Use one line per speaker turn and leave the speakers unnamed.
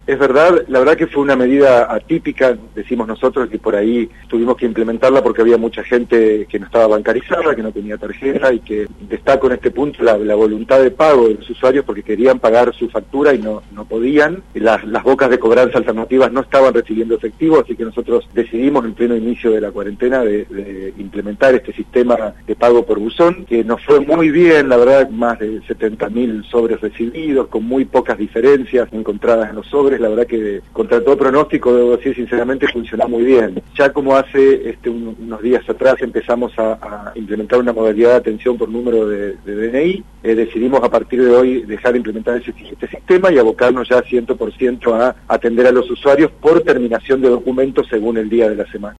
Es verdad, la verdad que fue una medida atípica, decimos nosotros, que por ahí tuvimos que implementarla porque había mucha gente que no estaba bancarizada, que no tenía tarjeta y que destaco en este punto la voluntad de pago de los usuarios porque querían pagar su factura y no podían. Las bocas de cobranza alternativas no estaban recibiendo efectivo, así que nosotros decidimos en pleno inicio de la cuarentena de implementar este sistema de pago por buzón, que nos fue muy bien, la verdad, más de 70.000 sobres recibidos, con muy pocas diferencias encontradas en los sobres. La verdad que contra todo pronóstico, debo decir sinceramente, funcionó muy bien. Ya como hace unos días atrás empezamos a implementar una modalidad de atención por número de DNI, decidimos a partir de hoy dejar de implementar este sistema y abocarnos ya 100% a atender a los usuarios por terminación de documentos según el día de la semana.